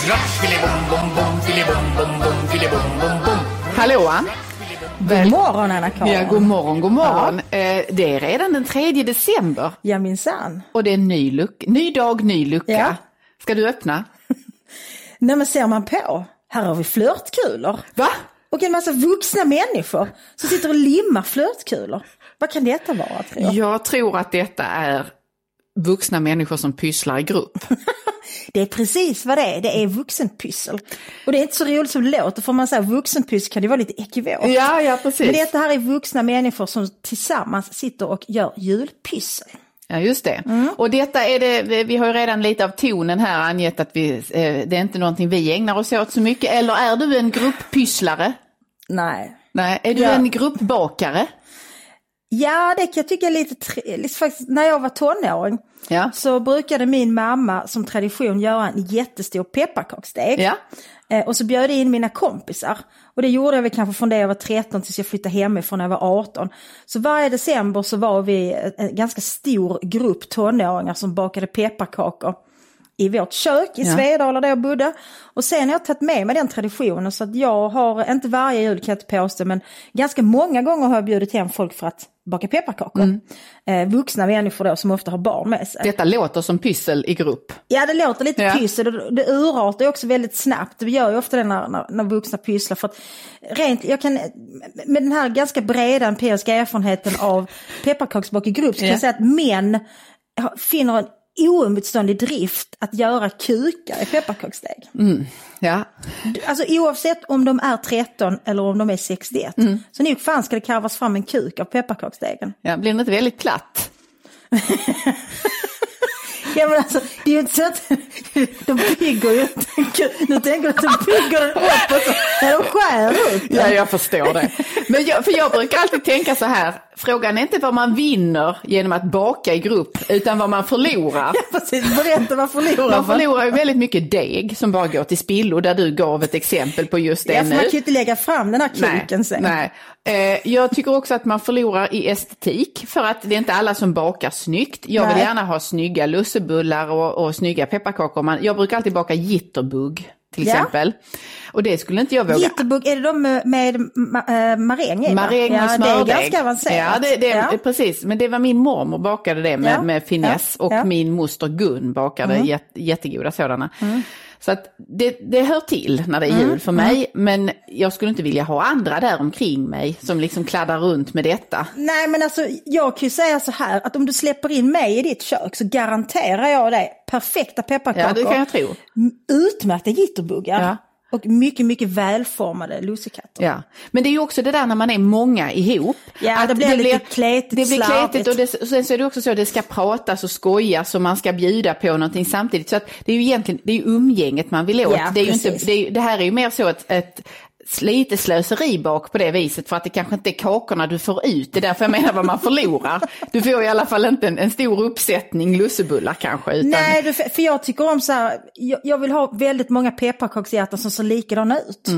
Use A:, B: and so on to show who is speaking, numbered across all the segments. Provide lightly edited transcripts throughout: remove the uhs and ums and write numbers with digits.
A: Rack, filibom, bom, bom, filibom, bom, bom, filibom, bom, bom.
B: Hallå Ann.
C: God morgon Anna-Karin.
B: Ja, god morgon. Ja. Det är redan den 3 december.
C: Ja, minsann.
B: Och det är en ny dag, ny lucka.
C: Ja.
B: Ska du öppna?
C: Nej, men ser man på. Här har vi flörtkulor.
B: Va?
C: Och en massa vuxna människor som sitter och limmar flörtkulor. Vad kan detta vara, tror jag?
B: Jag tror att detta är vuxna människor som pysslar i grupp.
C: Det är precis vad det är. Det är vuxenpyssel. Och det är inte så roligt som det låter. För man säger vuxenpyssel kan det vara lite ekivokt.
B: Ja, precis.
C: Men detta här är vuxna människor som tillsammans sitter och gör julpyssel.
B: Ja, just det. Och detta är det, vi har ju redan lite av tonen här angett att det är inte någonting vi ägnar oss åt så mycket. Eller är du en grupppysslare?
C: Nej.
B: Nej, är du en gruppbakare?
C: Ja, det kan jag tycka är lite faktiskt. När jag var tonåring så brukade min mamma som tradition göra en jättestor pepparkaksdeg. Ja. Och så bjöd jag in mina kompisar. Och det gjorde jag väl kanske från det jag var 13 tills jag flyttade hemifrån när jag var 18. Så varje december så var vi en ganska stor grupp tonåringar som bakade pepparkakor i vårt kök i Svedala där jag bodde. Och sen har jag tagit med mig den traditionen så att jag har, inte varje jul kan jag inte påstå, men ganska många gånger har jag bjudit hem folk för att baka pepparkakor. Vuxna människor då som ofta har barn med sig.
B: Detta låter som pyssel i grupp.
C: Ja, det låter lite pyssel. Det urartar ju också väldigt snabbt. Det gör ju ofta det när vuxna pysslar. För att jag kan, med den här ganska breda empiriska erfarenheten av pepparkaksbak i grupp så kan jag säga att män finner en oemotståndlig drift att göra kukar i pepparkaksdeg.
B: Ja.
C: Alltså oavsett om de är 13 eller om de är 61. Så nog fan ska det karvas fram en kuk av pepparkaksdegen.
B: Ja, blir det inte väldigt platt?
C: Ja, men alltså, det är ju inte så att de bygger ju inte. Nu tänker jag att de bygger den upp och så när de skär upp.
B: Ja, jag förstår det. Men jag brukar alltid tänka så här. Frågan är inte vad man vinner genom att baka i grupp, utan vad man förlorar.
C: Ja, precis. Berätta vad förlorar man.
B: Man förlorar ju väldigt mycket deg som bara går till spillo, där du gav ett exempel på just det nu.
C: Ja, för man kan ju inte lägga fram den här kuken sen.
B: Nej. Jag tycker också att man förlorar i estetik, för att det är inte alla som bakar snyggt. Jag vill gärna ha snygga lussebullar och snygga pepparkakor. Jag brukar alltid baka jitterbug till exempel. Och det skulle inte jag våga.
C: Jitterbug, är det de med maräng i?
B: Maräng och smördeg.
C: Det är ganska avancerat.
B: Ja, precis. Men det var min mormor bakade det med finess. Och min moster Gun bakade jättegoda sådana. Så att det hör till när det är jul för mig. Men jag skulle inte vilja ha andra där omkring mig som liksom kladdar runt med detta.
C: Nej, men alltså jag kan ju säga så här att om du släpper in mig i ditt kök så garanterar jag dig perfekta pepparkakor.
B: Ja, det kan jag tro.
C: Utmärkta jitterbuggar. Ja. Och mycket, mycket välformade lussekatter.
B: Ja, men det är ju också det där när man är många ihop.
C: Ja,
B: att
C: det blir lite kletigt,
B: det blir kletigt och sen så är det också så att det ska pratas och skojas och man ska bjuda på någonting samtidigt. Så att det är ju egentligen, det är ju umgänget man vill åt.
C: Ja,
B: det är ju inte, det här är ju mer så ett lite slöseri bak på det viset, för att det kanske inte är kakorna du får ut. Det är därför jag menar vad man förlorar. Du får i alla fall inte en stor uppsättning lussebullar kanske. Utan...
C: Nej, för jag tycker om så här, jag vill ha väldigt många pepparkakshjärtan som ser likadana ut.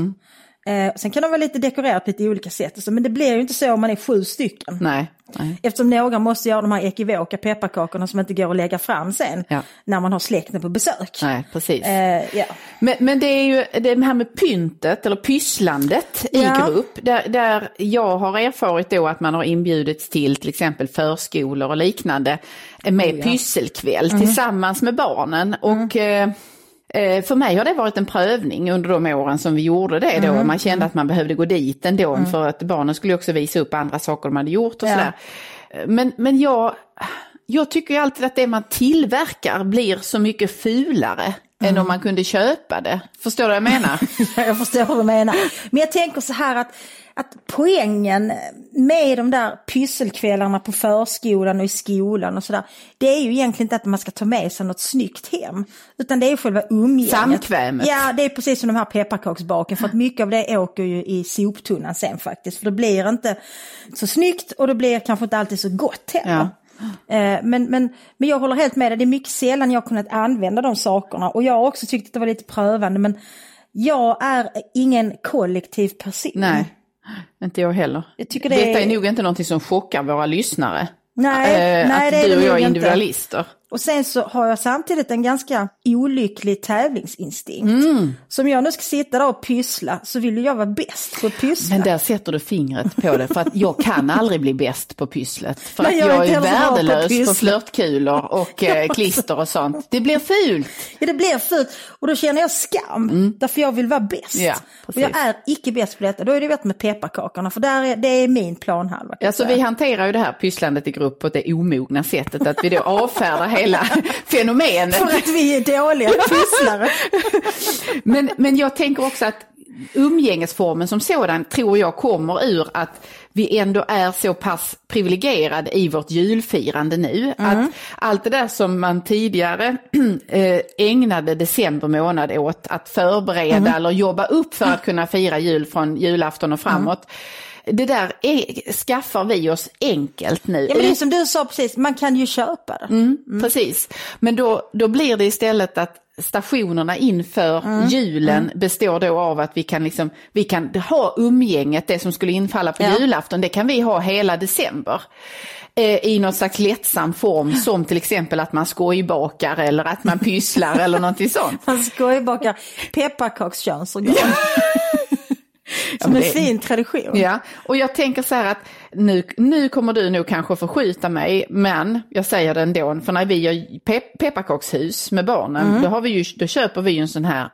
C: Sen kan de vara lite dekorerat på lite olika sätt. Men det blir ju inte så om man är 7 stycken.
B: Nej.
C: Eftersom några måste göra de här ekivoka pepparkakorna som inte går att lägga fram sen när man har släkten på besök.
B: Nej, precis. Men det är ju det här med pyntet eller pysslandet i grupp. Där jag har erfarit då att man har inbjudits till exempel förskolor och liknande med pysselkväll tillsammans med barnen. Och... för mig har det varit en prövning under de åren som vi gjorde det då. Man kände att man behövde gå dit ändå för att barnen skulle också visa upp andra saker de hade gjort och sådär. Men jag tycker ju alltid att det man tillverkar blir så mycket fulare än om man kunde köpa det. Förstår du vad jag menar?
C: Jag förstår vad du menar. Men jag tänker så här att poängen med de där pysselkvällarna på förskolan och i skolan och sådär, det är ju egentligen inte att man ska ta med sig något snyggt hem, utan det är ju själva umgänget.
B: Samkvämet.
C: Ja, det är precis som de här pepparkaksbaken, för att mycket av det åker ju i soptunnan sen faktiskt, för det blir inte så snyggt och det blir kanske inte alltid så gott heller. Men jag håller helt med dig, det är mycket sällan jag har kunnat använda de sakerna, och jag har också tyckt att det var lite prövande, men jag är ingen kollektiv person.
B: Nej. Inte jag heller. Detta är nog inte någonting som chockar våra lyssnare.
C: Nej,
B: att
C: det är
B: du och jag är
C: inte
B: individualister.
C: Och sen så har jag samtidigt en ganska olycklig tävlingsinstinkt. Så om jag nu ska sitta där och pyssla så vill jag vara bäst på att pyssla.
B: Men där sätter du fingret på det, för att jag kan aldrig bli bäst på pysslet. För att jag är värdelös på flörtkulor och klister och sånt. Det blir fult.
C: Ja, det blir fult. Och då känner jag skam, därför jag vill vara bäst.
B: Ja,
C: och jag är icke bäst på detta. Då är det bättre med pepparkakorna, för det är min planhalva.
B: Ja, så vi hanterar ju det här pysslandet i grupp på det omogna sättet att vi då avfärdar hela fenomenet.
C: För att vi är dåliga pysslare.
B: Men jag tänker också att umgängesformen som sådan tror jag kommer ur att vi ändå är så pass privilegierade i vårt julfirande nu. Att allt det där som man tidigare ägnade december månad åt att förbereda eller jobba upp för att kunna fira jul från julafton och framåt. Det där skaffar vi oss enkelt nu.
C: Ja, men det är som du sa precis, man kan ju köpa det.
B: Precis, men då blir det istället att stationerna inför julen består då av att vi kan ha umgänget, det som skulle infalla på julafton, det kan vi ha hela december. I någon slags lättsam form, som till exempel att man skojbakar eller att man pysslar eller någonting sånt.
C: Man skojbakar pepparkakskönsor. Som en fin tradition.
B: Ja, och jag tänker så här att nu kommer du nog kanske förskjuta mig, men jag säger det ändå, för när vi gör pepparkakshus med barnen, då köper vi ju en sån här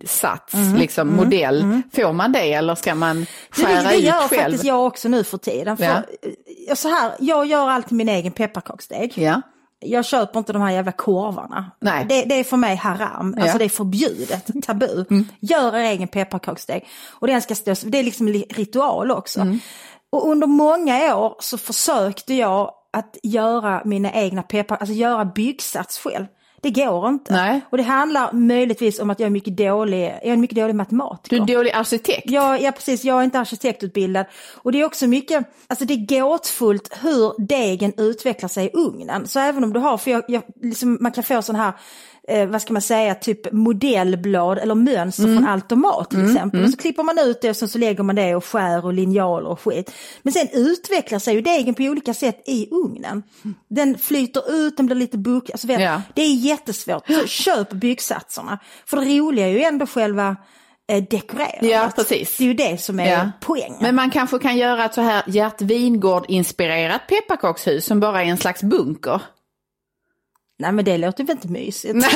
B: modell. Får man det, eller ska man skära ut själv?
C: Det gör faktiskt jag också nu för tiden. För jag gör alltid min egen pepparkaksdeg. Ja. Jag köper inte de här jävla korvarna. Nej. Det är för mig haram. Alltså det är förbjudet, tabu. Gör er egen pepparkaksdeg. Och den ska stå, det är liksom en ritual också. Och under många år så försökte jag att göra mina egna alltså göra byggsats själv. Det går inte. Nej. Och det handlar möjligtvis om att jag är en mycket dålig matematiker.
B: Du är dålig arkitekt.
C: Ja, precis. Jag är inte arkitektutbildad. Och det är också mycket, alltså det är gåtfullt hur degen utvecklar sig i ugnen. Så även om du har, för man kan få sån här, vad ska man säga, typ modellblad eller mönster från automat till exempel. Och så klipper man ut det och så lägger man det och skär och linjaler och skit. Men sen utvecklar sig ju degen på olika sätt i ugnen. Den flyter ut, den blir lite alltså det är jättesvårt. Så köp byggsatserna. För det roliga är ju ändå själva dekorerat.
B: Ja, precis.
C: Det är ju det som är poängen.
B: Men man kanske kan göra ett så här Gert Wingård-inspirerat pepparkakshus som bara är en slags bunker.
C: Nej, men det låter väl inte mysigt.
B: Nej.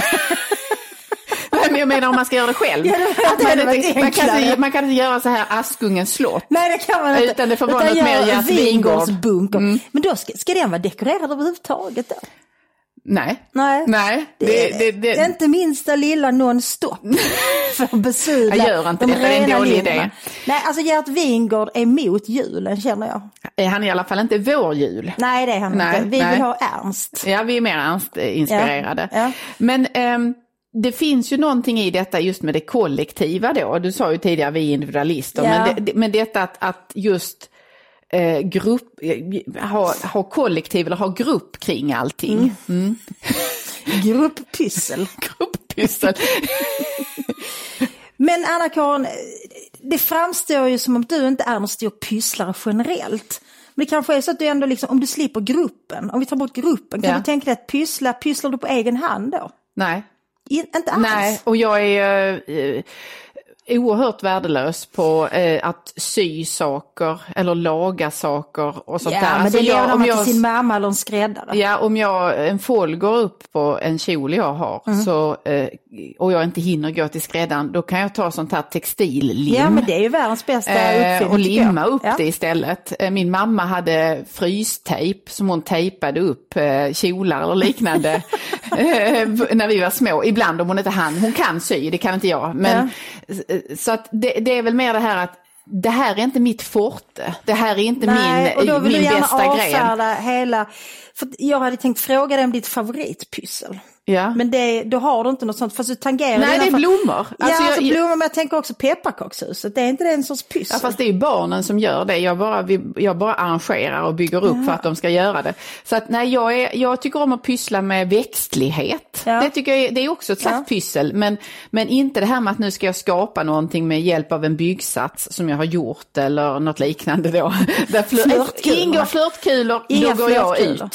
B: Men jag menar om man ska göra det själv.
C: Ja,
B: man kan inte göra så här Askungens slott.
C: Nej, det kan man inte.
B: Utan det får vara något mer Gert Wingård.
C: Men då ska den vara dekorerad överhuvudtaget då?
B: Nej.
C: Det är inte minsta lilla non-stop för besudla.
B: Jag gör inte det, det är en dålig idé.
C: Nej, alltså Gert Wingård är emot julen, känner jag.
B: Han är i alla fall inte vår jul.
C: Nej, det är han inte. Vi vill ha Ernst.
B: Ja, vi är mer Ernst-inspirerade. Ja. Men det finns ju någonting i detta just med det kollektiva då. Du sa ju tidigare vi är individualister. Ja. Men detta att just ha kollektiv eller ha grupp kring allting.
C: Grupppyssel. Men Anna-Karin, det framstår ju som om du inte är någon stor pysslare generellt. Men det kanske är så att du ändå om du slipper gruppen, om vi tar bort gruppen, kan du tänka dig att pysslar du på egen hand då?
B: Nej.
C: Inte alls?
B: Nej, och jag är oerhört värdelös på att sy saker eller laga saker och sånt där.
C: Ja, men det gör man till sin mamma eller en skräddare.
B: Ja, om en fåll går upp på en kjol jag har så, och jag inte hinner gå till skräddaren, då kan jag ta sånt här textillim.
C: Ja, men det är ju världens bästa uppfinning.
B: Och limma upp det istället. Min mamma hade frystejp som hon tejpade upp kjolar eller liknande när vi var små. Ibland om hon inte hann. Hon kan sy, det kan inte jag. Men så att det är väl mer det här att det här är inte mitt forte. Det här är inte min bästa grej.
C: Hela, för jag hade tänkt fråga dig om ditt favoritpyssel. Ja. Men då har du inte något sånt, fast du tangerar.
B: Nej, det är blommor.
C: Alltså blommor, men jag tänker också pepparkakshuset. Det är inte det en sorts pyssel.
B: Ja, fast det är ju barnen som gör det. Jag bara arrangerar och bygger upp för att de ska göra det. Så att nej, jag tycker om att pyssla med växtlighet. Ja. Det tycker jag det är också ett slags pyssel. Men inte det här med att nu ska jag skapa någonting med hjälp av en byggsats som jag har gjort eller något liknande då. Där ingår flörtkulor, då går jag ut.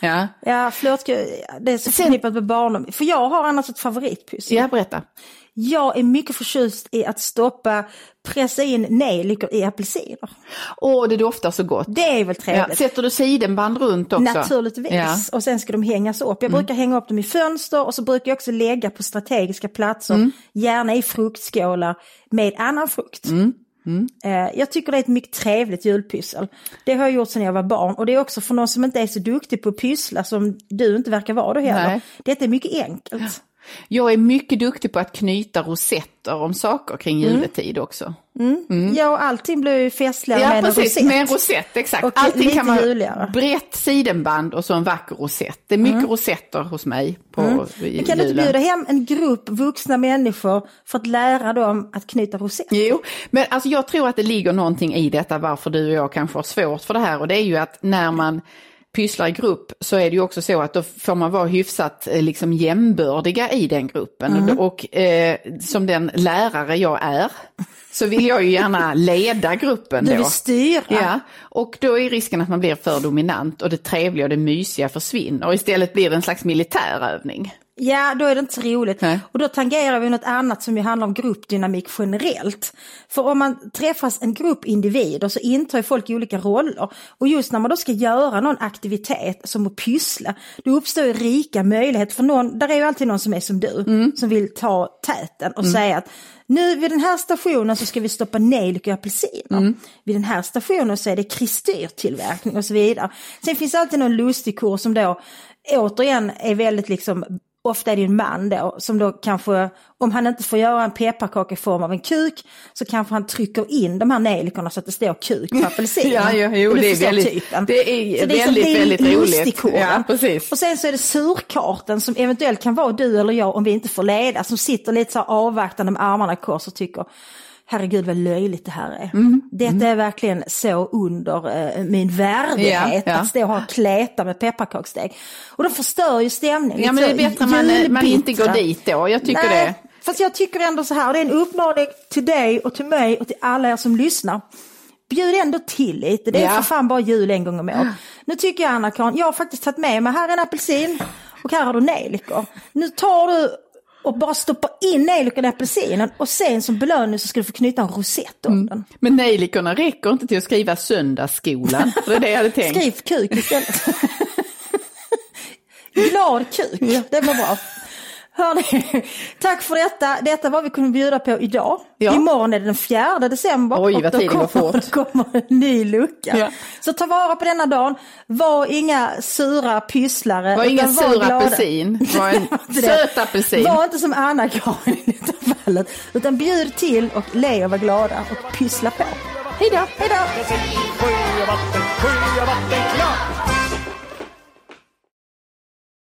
C: Ja, flörtguld, det är så förknippat med barn. För jag har annars ett favoritpussel.
B: Ja, berätta.
C: Jag är mycket förtjust i att pressa in nejlikor i apelsiner.
B: Det doftar så gott.
C: Det är väl trevligt.
B: Ja. Sätter du sidenband runt också?
C: Naturligtvis. Ja. Och sen ska de hängas upp. Jag brukar hänga upp dem i fönster och så brukar jag också lägga på strategiska platser. Gärna i fruktskålar med annan frukt. Jag tycker det är ett mycket trevligt julpyssel. Det har jag gjort sedan jag var barn. Och det är också för någon som inte är så duktig på att pyssla som du inte verkar vara då heller. Nej. Det är mycket enkelt.
B: Jag är mycket duktig på att knyta rosetter om saker kring juletid också.
C: Ja, och allting blir ju festligare med en rosett.
B: Med en rosett, exakt.
C: Och
B: allting kan man
C: juligare.
B: Brett sidenband och så en vacker rosett. Det är mycket rosetter hos mig på julen.
C: Men kan du inte bjuda hem en grupp vuxna människor för att lära dem att knyta rosetter?
B: Jo, men alltså jag tror att det ligger någonting i detta varför du och jag kanske har svårt för det här. Och det är ju att när man pysslar i grupp så är det ju också så att då får man vara hyfsat liksom jämbördiga i den gruppen. Och som den lärare jag är så vill jag ju gärna leda gruppen då.
C: Du vill styra.
B: Ja, och då är risken att man blir för dominant och det trevliga och det mysiga försvinner och istället blir det en slags militärövning.
C: Ja, då är det inte så roligt.
B: Nej.
C: Och då tangerar vi något annat som ju handlar om gruppdynamik generellt. För om man träffas en grupp individer så intar folk i olika roller. Och just när man då ska göra någon aktivitet som att pyssla, då uppstår ju rika möjligheter för någon. Där är ju alltid någon som är som du, som vill ta täten och säga att nu vid den här stationen så ska vi stoppa nejlikor och apelsiner. Vid den här stationen så är det kristyrtillverkning och så vidare. Sen finns alltid någon lustig kurs som då återigen är väldigt liksom, ofta är det en man då som då kanske, om han inte får göra en pepparkaka i form av en kuk så kanske han trycker in de här nejlikorna så att det står kuk på apelsinen.
B: Jo, det är väldigt roligt. Ja, precis.
C: Och sen så är det surkarten som eventuellt kan vara du eller jag om vi inte får leda, som sitter lite så här avvaktande med armarna i kors och tycker herregud vad löjligt det här är. Detta är verkligen så under min värdighet att stå och ha kläta med pepparkaksdeg. Och då förstör ju stämningen.
B: Ja, men det är bättre man inte går dit då. Jag tycker det.
C: Fast jag tycker ändå så här, och det är en uppmaning till dig och till mig och till alla er som lyssnar. Bjud ändå till lite. Det är för fan bara jul en gång om året. Nu tycker jag, Anna-Karin, jag har faktiskt tagit med mig här en apelsin och här har du nejlikor. Nu tar du och bara stoppa in nejlikorna i apelsinen och sen som belöning så ska du få knyta en rosett om den.
B: Men nejlikorna räcker inte till att skriva söndagsskolan. Det är det jag hade tänkt.
C: Skriv kuk istället. Glad kuk, det var bra. Hörrni, tack för detta. Detta var vi kunde bjuda på idag. Ja. Imorgon är det den 4 december.
B: Oj, vad tiden går fort.
C: Då kommer en ny lucka. Ja. Så ta vara på denna dagen. Var inga sura pysslare.
B: Var inga sura apelsin. Var en söt apelsin.
C: Var inte som Anna-Karin i detta fallet. Utan bjud till och le och var glada och pyssla på. Hej då. Hej då.
A: Sjö och vatten klar.